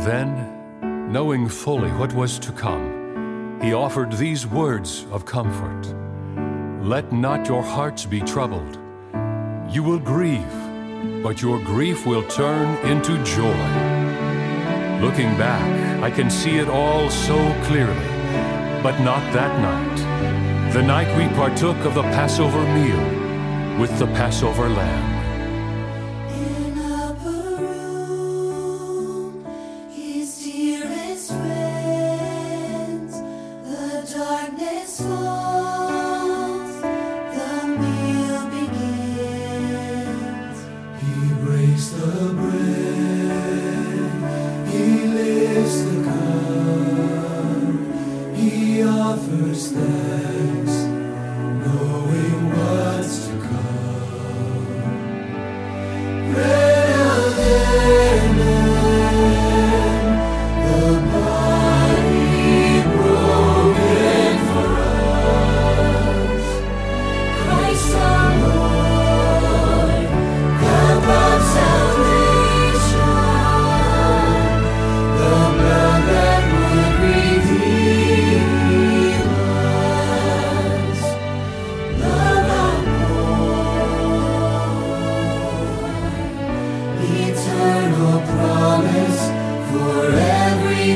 Then, knowing fully what was to come, he offered these words of comfort. Let not your hearts be troubled. You will grieve, but your grief will turn into joy. Looking back, I can see it all so clearly, but not that night. The night we partook of the Passover meal with the Passover lamb. Offers thanks, knowing what's to come. Bread of heaven, the body broken for us. Christ our Lord, cup of salvation, the blood that would redeem. Eternal promise for every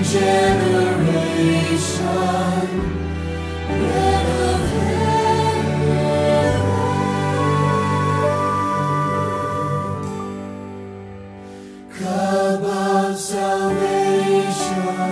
generation. Bread of heaven, cup of salvation.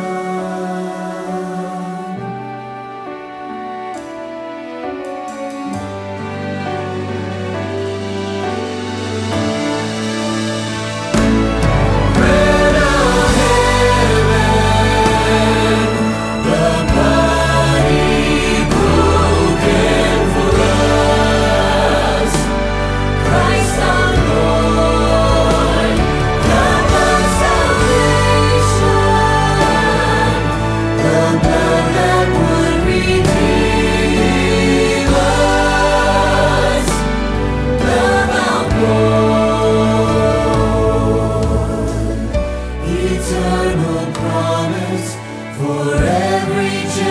Eternal promise for every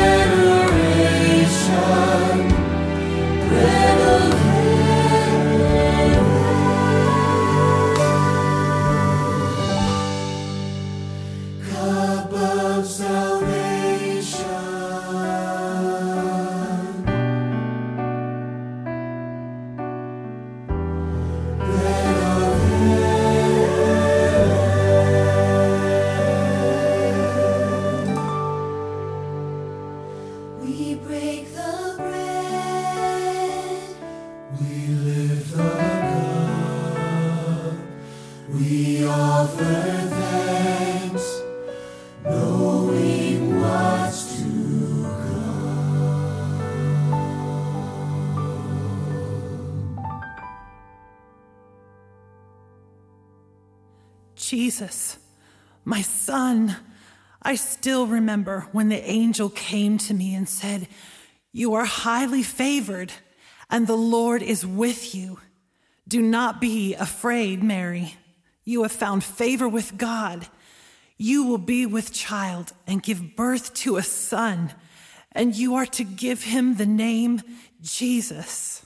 generation. Bread of heaven, cup of salvation. Bread of we break the bread, we lift the cup, we offer thanks, knowing what's to come. Jesus, my son, I still remember when the angel came to me and said, "You are highly favored, and the Lord is with you. Do not be afraid, Mary. You have found favor with God. You will be with child and give birth to a son, and you are to give him the name Jesus.